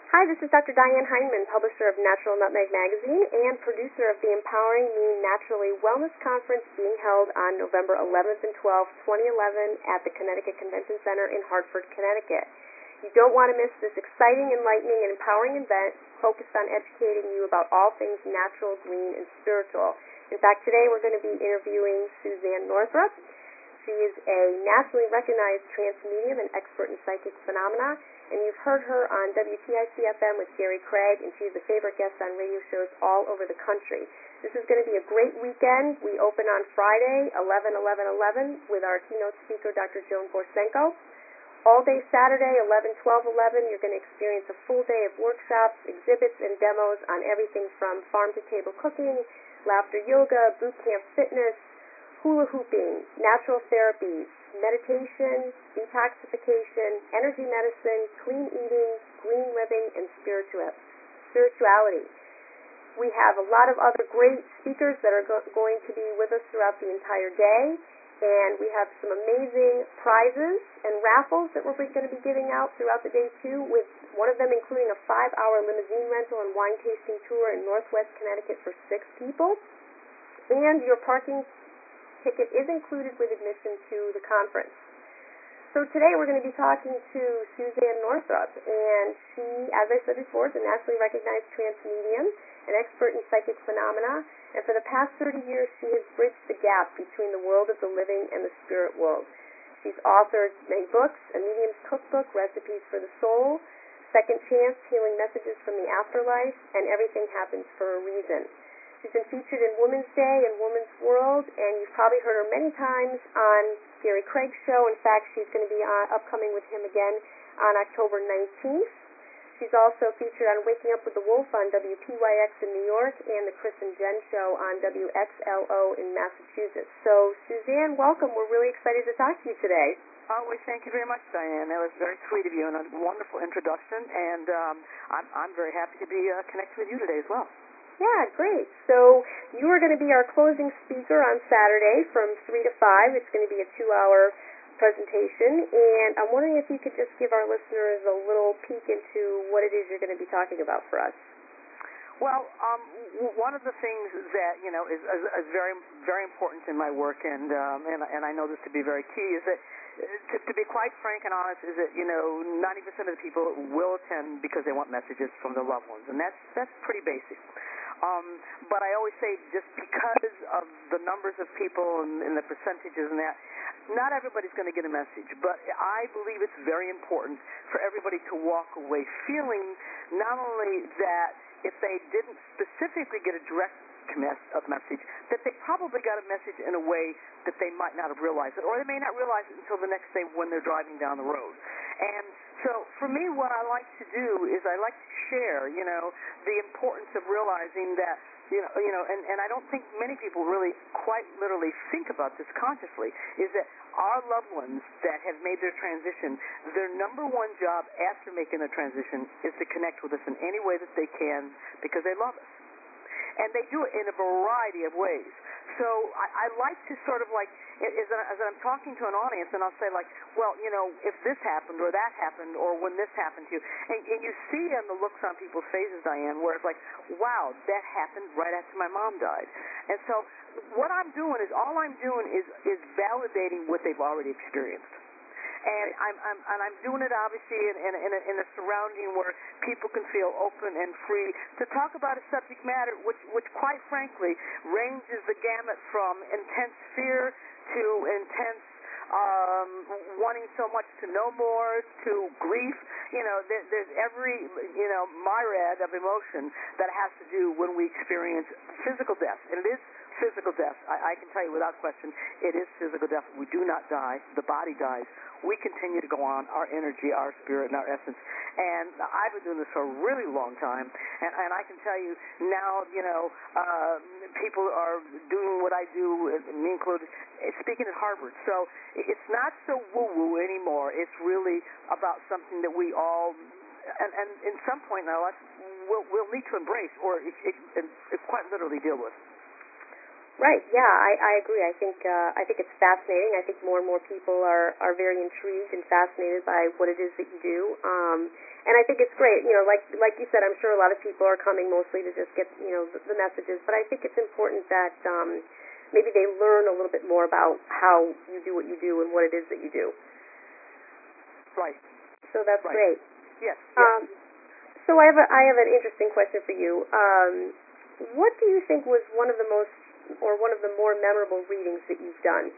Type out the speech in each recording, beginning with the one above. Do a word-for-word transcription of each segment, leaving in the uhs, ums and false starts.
Hi, this is Doctor Diane Heinemann, publisher of Natural Nutmeg Magazine and producer of the Empowering Me Naturally Wellness Conference being held on November eleventh and twelfth, twenty eleven at the Connecticut Convention Center in Hartford, Connecticut. You don't want to miss this exciting, enlightening, and empowering event focused on educating you about all things natural, green, and spiritual. In fact, today we're going to be interviewing Suzanne Northrup. She is a nationally recognized trance medium and expert in psychic phenomena, and you've heard her on W T I C F M with Gary Craig, and she's a favorite guest on radio shows all over the country. This is going to be a great weekend. We open on Friday, eleven eleven eleven, with our keynote speaker, Doctor Joan Borsenko. All day Saturday, eleven twelve eleven, you're going to experience a full day of workshops, exhibits, and demos on everything from farm-to-table cooking, laughter yoga, boot camp fitness, hula hooping, natural therapies, meditation, detoxification, energy medicine, clean eating, green living, and spiritual, spirituality. We have a lot of other great speakers that are go- going to be with us throughout the entire day, and we have some amazing prizes and raffles that we're going to be giving out throughout the day, too, with one of them including a five-hour limousine rental and wine tasting tour in Northwest Connecticut for six people, and your parking ticket is included with admission to the conference. So today we're going to be talking to Suzanne Northrup, and she, as I said before, is a nationally recognized trance medium, an expert in psychic phenomena, and for the past thirty years she has bridged the gap between the world of the living and the spirit world. She's authored many books, a medium's cookbook, Recipes for the Soul, Second Chance, Healing Messages from the Afterlife, and Everything Happens for a Reason. She's been featured in Women's Day and Women's World, and you've probably heard her many times on Gary Craig's show. In fact, she's going to be uh, upcoming with him again on October nineteenth. She's also featured on Waking Up with the Wolf on W P Y X in New York and the Chris and Jen Show on W X L O in Massachusetts. So, Suzanne, welcome. We're really excited to talk to you today. Oh, well, thank you very much, Diane. That was very sweet of you and a wonderful introduction, and um, I'm, I'm very happy to be uh, connected with you today as well. Yeah, great. So you are going to be our closing speaker on Saturday from three to five. It's going to be a two-hour presentation, and I'm wondering if you could just give our listeners a little peek into what it is you're going to be talking about for us. Well, um, one of the things that, you know, is, is, is very, very important in my work, and, um, and, and I know this to be very key, is that, to, to be quite frank and honest, is that, you know, ninety percent of the people will attend because they want messages from their loved ones, and that's, that's pretty basic. Um, but I always say, just because of the numbers of people and, and the percentages and that, not everybody's going to get a message. But I believe it's very important for everybody to walk away feeling not only that if they didn't specifically get a direct message, that they probably got a message in a way that they might not have realized it, or they may not realize it until the next day when they're driving down the road. And so for me, what I like to do is I like to share, you know, the importance of realizing that, you know, you know, and, and I don't think many people really quite literally think about this consciously, is that our loved ones that have made their transition, their number one job after making the transition is to connect with us in any way that they can because they love us. And they do it in a variety of ways. So I, I like to sort of like, as, as I'm talking to an audience, and I'll say like, well, you know, if this happened or that happened or when this happened to you, and, and you see in the looks on people's faces, Diane, where it's like, wow, that happened right after my mom died. And so what I'm doing is, all I'm doing is, is validating what they've already experienced. And I'm, I'm and I'm doing it obviously in, in, in, a, in a surrounding where people can feel open and free to talk about a subject matter which, which quite frankly ranges the gamut from intense fear to intense um, wanting so much to know more to grief. You know, there, there's every you know myriad of emotion that has to do when we experience physical death, and it is physical death. I, I can tell you without question, it is physical death. We do not die. The body dies. We continue to go on, our energy, our spirit, and our essence. And I've been doing this for a really long time, and, and I can tell you now, you know, uh, people are doing what I do, me included, speaking at Harvard. So it's not so woo-woo anymore. It's really about something that we all, and, and in some point in our life, we'll, we'll need to embrace or it, it, it quite literally deal with. Right. Yeah, I, I agree. I think uh, I think it's fascinating. I think more and more people are, are very intrigued and fascinated by what it is that you do. Um, and I think it's great. You know, like like you said, I'm sure a lot of people are coming mostly to just get you know the, the messages. But I think it's important that um, maybe they learn a little bit more about how you do what you do and what it is that you do. Right. So that's right. great. Yes. yes. Um, so I have a, I have an interesting question for you. Um, what do you think was one of the most or one of the more memorable readings that you've done?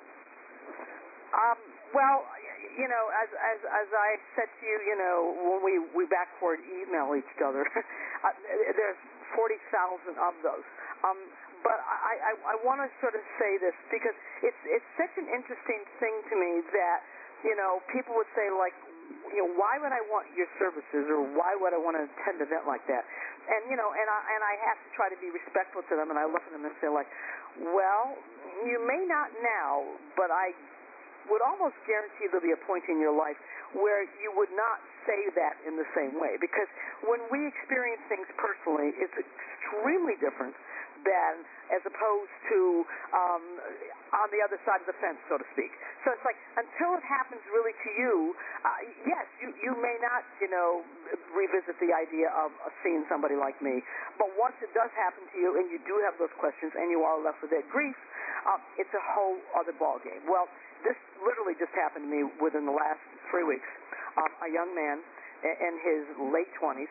Um, well, you know, as as as I said to you, you know, when we we backward email each other, uh, there's forty thousand of those. Um, but I I, I want to sort of say this because it's it's such an interesting thing to me that you know people would say like, you know, why would I want your services or why would I want to attend an event like that? And you know, and I and I have to try to be respectful to them, and I look at them and say like, well, you may not now, but I would almost guarantee there'll be a point in your life where you would not say that in the same way, because when we experience things personally, it's extremely different than as opposed to um, on the other side of the fence, so to speak. So it's like until it happens really to you, uh, yes, you, you may not, you know, revisit the idea of, of seeing somebody like me. But once it does happen to you and you do have those questions and you are left with that grief, uh, it's a whole other ballgame. Well, this literally just happened to me within the last three weeks. Uh, a young man in his late twenties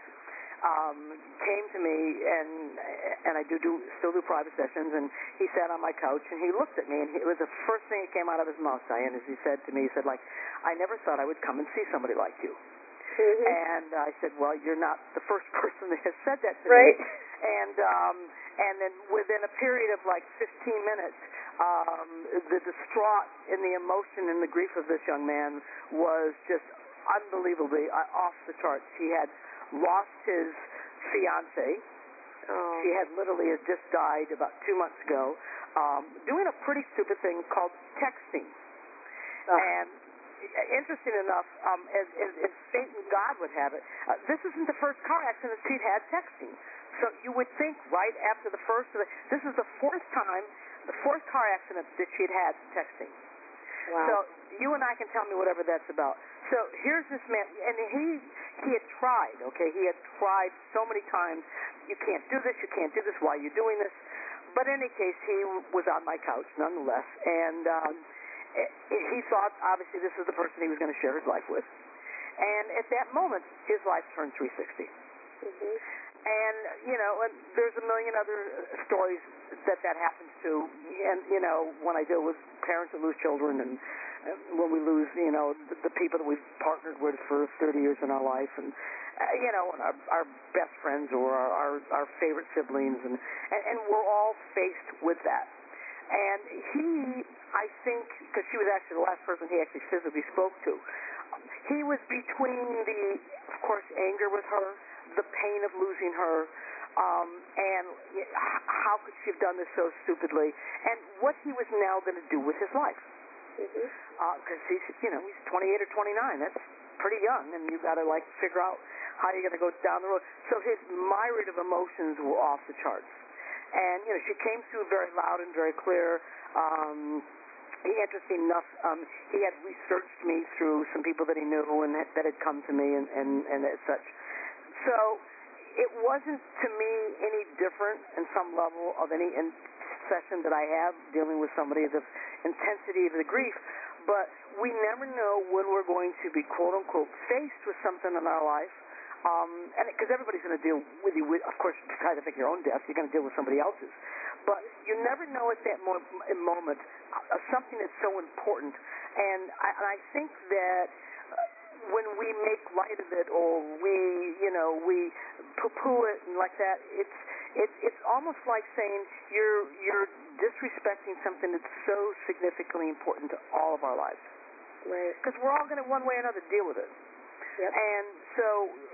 um, came to me, and and I do, do still do private sessions, and he sat on my couch, and he looked at me, and he, it was the first thing that came out of his mouth, Diane, as he said to me, he said, like, I never thought I would come and see somebody like you. Mm-hmm. And I said, well, you're not the first person that has said that to right. me. And um, and then within a period of like fifteen minutes, um, the distraught and the emotion and the grief of this young man was just unbelievably uh, off the charts. He had lost his fiancée. Oh. She had literally had just died about two months ago, um, doing a pretty stupid thing called texting. Oh. And interesting enough, um, as, as, as fate and God would have it, uh, this isn't the first car accident she'd had texting. So you would think right after the first, of the, this is the fourth time, the fourth car accident that she'd had texting. Wow. So you and I can tell me whatever that's about. So here's this man, and he he had tried, okay? He had tried so many times. You can't do this, you can't do this, why are you doing this? But in any case, he was on my couch nonetheless, and um, he thought, obviously, this is the person he was going to share his life with. And at that moment, his life turned three sixty. Mm-hmm. And, you know, and there's a million other stories that that happens to. And, you know, when I deal with parents that lose children and when we lose, you know, the, the people that we've partnered with for thirty years in our life and, uh, you know, and our, our best friends or our, our, our favorite siblings. And, and, and we're all faced with that. And he, I think, because she was actually the last person he actually physically spoke to, he was between the, of course, anger with her, the pain of losing her, um, and how could she have done this so stupidly, and what he was now going to do with his life. Because mm-hmm. uh, he's, you know, he's twenty-eight or twenty-nine. That's pretty young, and you've got to, like, figure out how you're going to go down the road. So his myriad of emotions were off the charts. And, you know, she came through very loud and very clear. Um, he, interesting enough, um, he had researched me through some people that he knew and that, that had come to me and, and, and as such. So it wasn't, to me, any different in some level of any in session that I have dealing with somebody, the intensity of the grief. But we never know when we're going to be, quote-unquote, faced with something in our life. Um, and because everybody's going to deal with you, with, of course, besides I think your own death, you're going to deal with somebody else's. But you never know at that mo moment uh, something that's so important. And I, and I think that uh, when we make light of it, or we, you know, we poo-poo it and like that, it's it, it's almost like saying you're you're disrespecting something that's so significantly important to all of our lives. Right. Because we're all going to, one way or another, deal with it. Yep. And so,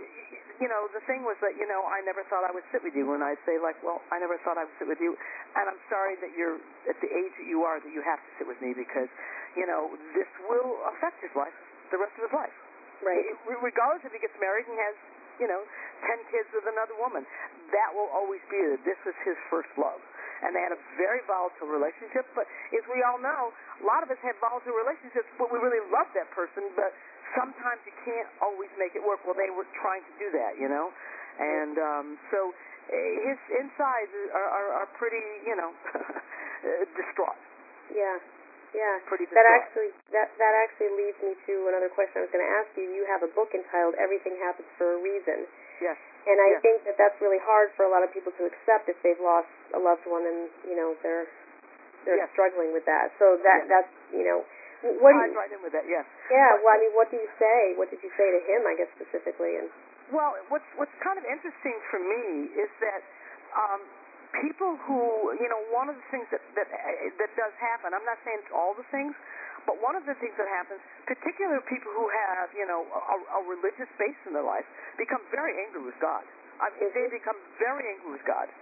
you know, the thing was that, you know, I never thought I would sit with you. And I'd say, like, well, I never thought I would sit with you. And I'm sorry that you're at the age that you are, that you have to sit with me because, you know, this will affect his life, the rest of his life. Right. It, regardless if he gets married and has, you know, ten kids with another woman. That will always be there. This is his first love. and they had a very volatile relationship. But as we all know, a lot of us have volatile relationships, but we really love that person, but sometimes you can't always make it work. Well, they were trying to do that, you know, and um, so his insides are, are, are pretty, you know, distraught. Yeah. Yeah, pretty that actually that that actually leads me to another question I was going to ask you. You have a book entitled "Everything Happens for a Reason." Yes. And I yes. think that that's really hard for a lot of people to accept if they've lost a loved one and you know they're they're yes. struggling with that. So that yes. that's you know what do you, right in with that. Yes. Yeah. But, well, I mean, what do you say? What did you say to him? I guess specifically. And well, what's what's kind of interesting for me is that. Um, People who, you know, one of the things that, that that does happen, I'm not saying it's all the things, but one of the things that happens, particularly people who have, you know, a, a religious base in their life, become very angry with God. I mean, they become very angry with God.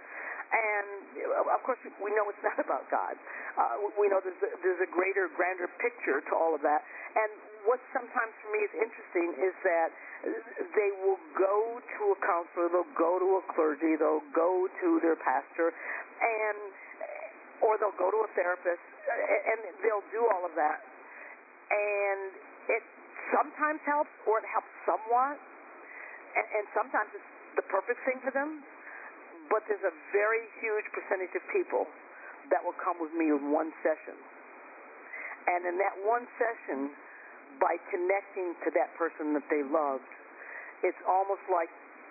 And, of course, we know it's not about God. Uh, we know there's a, there's a greater, grander picture to all of that. And what sometimes for me is interesting is that they will go to a counselor, they'll go to a clergy, they'll go to their pastor, and or they'll go to a therapist, and they'll do all of that. And it sometimes helps, or it helps somewhat, and, and sometimes it's the perfect thing for them. But there's a very huge percentage of people that will come with me in one session. And in that one session, by connecting to that person that they loved, it's almost like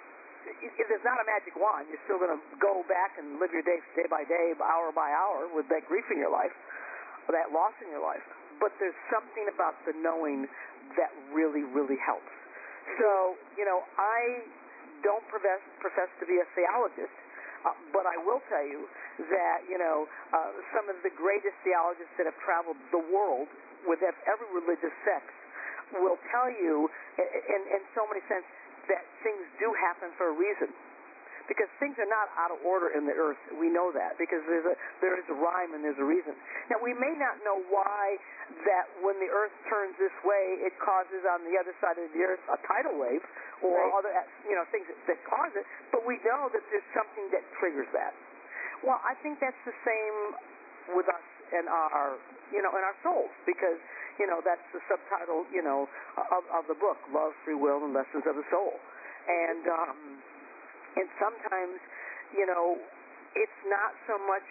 if there's not a magic wand, you're still going to go back and live your day day by day, hour by hour with that grief in your life, or that loss in your life. But there's something about the knowing that really, really helps. So, you know, I don't profess, profess to be a theologist, uh, but I will tell you that, you know, uh, some of the greatest theologists that have traveled the world with every religious sect will tell you, in, in so many sense, that things do happen for a reason. Because things are not out of order in the earth. We know that because there's a, there is a rhyme and there's a reason. Now, we may not know why that when the earth turns this way, it causes on the other side of the earth a tidal wave or right. other you know things that, that cause it, but we know that there's something that triggers that. Well, I think that's the same with us and our, you know, and our souls, because, you know, that's the subtitle, you know, of, of the book, Love, Free Will, and Lessons of the Soul. And, um, and sometimes, you know, it's not so much,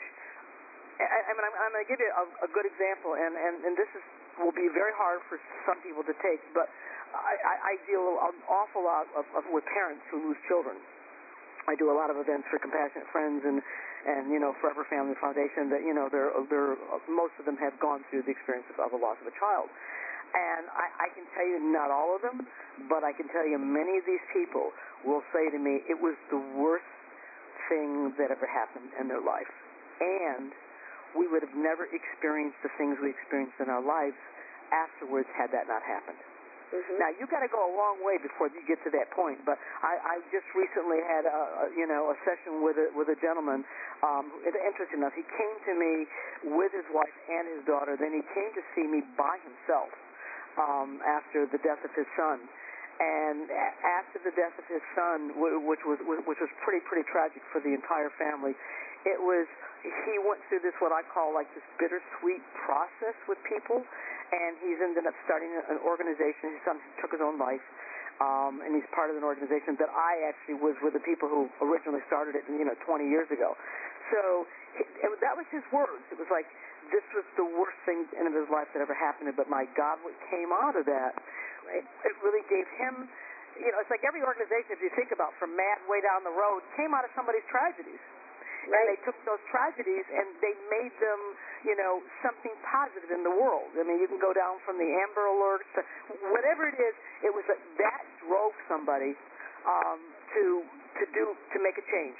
I, I mean, I'm, I'm going to give you a, a good example, and, and, and this is will be very hard for some people to take, but I, I, I deal an awful lot of, of, with parents who lose children. I do a lot of events for Compassionate Friends and, and you know, Forever Family Foundation that, you know, they're, they're, most of them have gone through the experience of, of a loss of a child. And I, I can tell you not all of them, but I can tell you many of these people will say to me, it was the worst thing that ever happened in their life. And we would have never experienced the things we experienced in our lives afterwards had that not happened. Mm-hmm. Now, you've got to go a long way before you get to that point, but I, I just recently had a, a, you know, a session with a, with a gentleman. Um, interesting enough, he came to me with his wife and his daughter. Then he came to see me by himself um, after the death of his son. And after the death of his son, which was which was pretty pretty tragic for the entire family, it was he went through this what I call like this bittersweet process with people, and he's ended up starting an organization. His son took his own life, um, and he's part of an organization that I actually was with the people who originally started it, you know, twenty years ago. So it, it, that was his words. It was like, this was the worst thing in his life that ever happened, but my God, what came out of that, it, it really gave him, you know, it's like every organization, if you think about, from Mad way down the road, came out of somebody's tragedies. Right. And they took those tragedies and they made them, you know, something positive in the world. I mean, you can go down from the Amber Alerts to whatever it is. It was like that drove somebody um, to to do to make a change.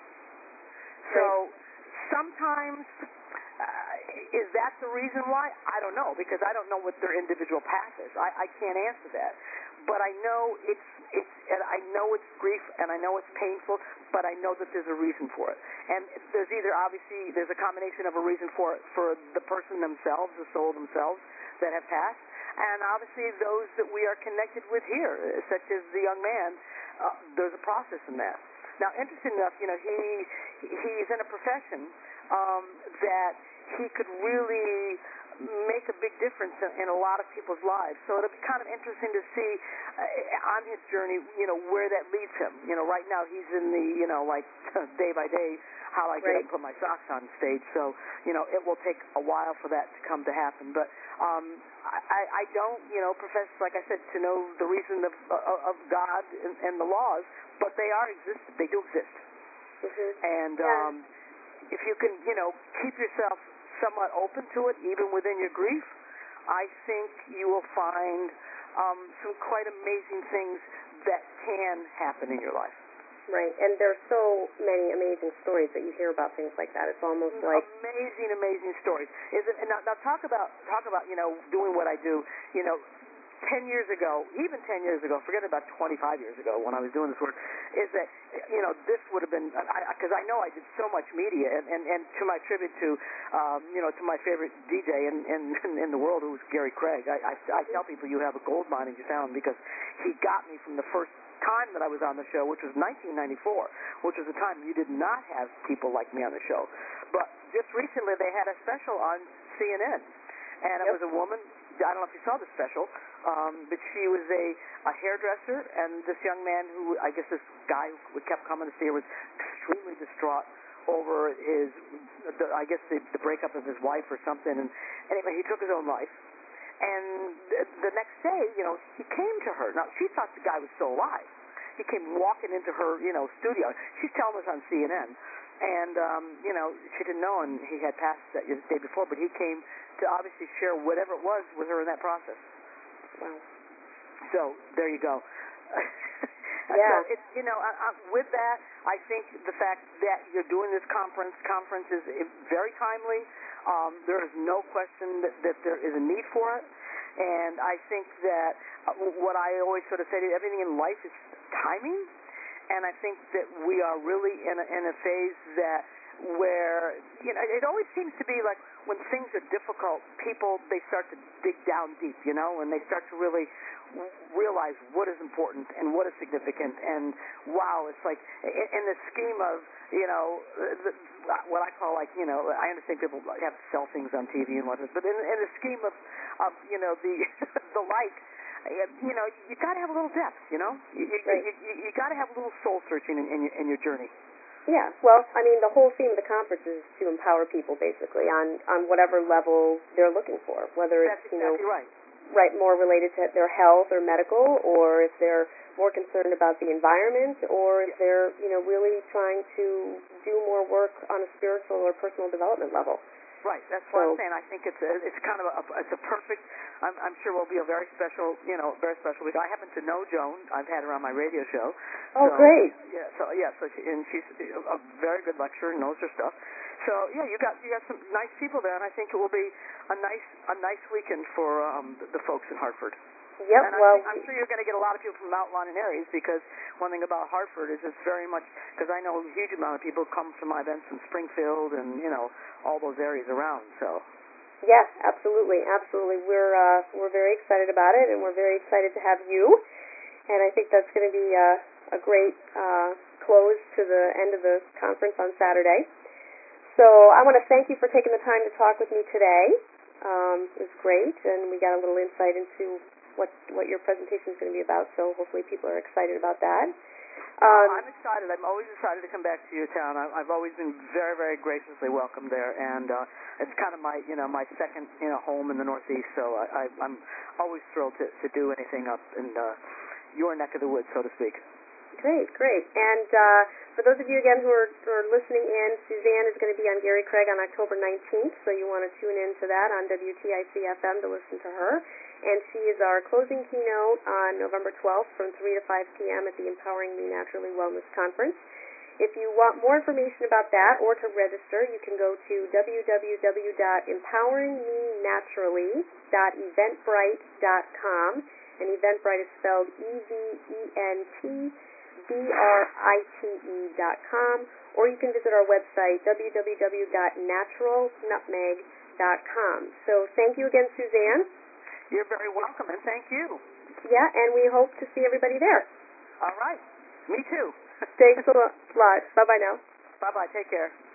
So right. sometimes. Uh, is that the reason why? I don't know, because I don't know what their individual path is. I, I can't answer that. But I know it's it's and I know it's grief and I know it's painful, but I know that there's a reason for it. And there's either obviously there's a combination of a reason for it for the person themselves, the soul themselves that have passed, and obviously those that we are connected with here, such as the young man. Uh, there's a process in that. Now, interesting enough, you know, he he's in a profession um, that he could really make a big difference in, in a lot of people's lives. So it'll be kind of interesting to see uh, on his journey, you know, where that leads him. You know, right now he's in the, you know, like day by day, how I get Right. up and put my socks on stage. So, you know, it will take a while for that to come to happen. But um, I, I don't, you know, profess, like I said, to know the reason of, of God and, and the laws, but they are exist. They do exist. Mm-hmm. And yeah. um, if you can, you know, keep yourself somewhat open to it, even within your grief, I think you will find um, some quite amazing things that can happen in your life. Right, and there are so many amazing stories that you hear about things like that. It's almost like amazing, amazing stories. Is it? And now, now talk about talk about you know doing what I do. You know, ten years ago, even ten years ago, forget about twenty-five years ago when I was doing this work, is that, you know, this would have been, because I, I know I did so much media, and, and, and to my tribute to, um, you know, to my favorite D J in, in, in the world, who was Gary Craig, I, I, I tell people you have a gold mine in your town, because he got me from the first time that I was on the show, which was nineteen ninety-four, which was a time you did not have people like me on the show. But just recently they had a special on C N N, and it yep. was a woman, I don't know if you saw the special, um, but she was a, a hairdresser, and this young man who, I guess this guy who kept coming to see her was extremely distraught over his, the, I guess the, the breakup of his wife or something, and anyway, he took his own life. And the, the next day, you know, he came to her. Now, she thought the guy was still alive. He came walking into her, you know, studio. She's telling us on C N N. And, um, you know, she didn't know, and he had passed that the day before, but he came to obviously share whatever it was with her in that process. Wow. So, there you go. Yeah. So, it's, you know, I, I, with that, I think the fact that you're doing this conference, conference is very timely. Um, there is no question that, that there is a need for it. And I think that uh, what I always sort of say to you, everything in life is timing. And I think that we are really in a, in a phase that where, you know, it always seems to be like when things are difficult, people, they start to dig down deep, you know, and they start to really realize what is important and what is significant. And, wow, it's like in, in the scheme of, you know, the, what I call like, you know, I understand people have to sell things on T V and whatnot, but in, in the scheme of, of you know, the the like, you know, you got to have a little depth, you know? You, right. you, you, you got to have a little soul-searching in, in, your, in your journey. Yeah, well, I mean, the whole theme of the conference is to empower people, basically, on, on whatever level they're looking for, whether it's, That's you know, exactly right. right, more related to their health or medical, or if they're more concerned about the environment, or if they're, you know, really trying to do more work on a spiritual or personal development level. Right, that's what so, I'm saying. I think it's a, it's kind of a, it's a perfect, I'm, I'm sure will be a very special, you know, very special week. I happen to know Joan. I've had her on my radio show. Oh, so, great. Yeah, so, yeah, so she, and she's a very good lecturer and knows her stuff. So, yeah, you got you got some nice people there, and I think it will be a nice a nice weekend for um, the, the folks in Hartford. Yep, and I well, think, I'm sure you're going to get a lot of people from Mount Laurel areas, because one thing about Hartford is it's very much, because I know a huge amount of people come to my events in Springfield and, you know, all those areas around, so. Yes, absolutely, absolutely. We're uh, we're very excited about it, and we're very excited to have you, and I think that's going to be uh, a great uh, close to the end of the conference on Saturday. So I want to thank you for taking the time to talk with me today. Um, it was great, and we got a little insight into what what your presentation is going to be about, so hopefully people are excited about that. Um, I'm excited. I'm always excited to come back to your town. I, I've always been very, very graciously welcomed there, and uh, it's kind of my, you know, my second, you know, home in the Northeast. So I, I, I'm always thrilled to, to do anything up in uh, your neck of the woods, so to speak. Great, great. And uh, for those of you, again, who are, who are listening in, Suzanne is going to be on Gary Craig on October nineteenth, so you want to tune in to that on W T I C F M to listen to her. And she is our closing keynote on November twelfth from three to five p.m. at the Empowering Me Naturally Wellness Conference. If you want more information about that or to register, you can go to w w w dot empowering me naturally dot eventbrite dot com, and Eventbrite is spelled E V E N T B R I T E dot com, or you can visit our website, w w w dot natural nutmeg dot com. So thank you again, Suzanne. You're very welcome, and thank you. Yeah, and we hope to see everybody there. All right. Me too. Thanks a lot. Bye-bye now. Bye-bye. Take care.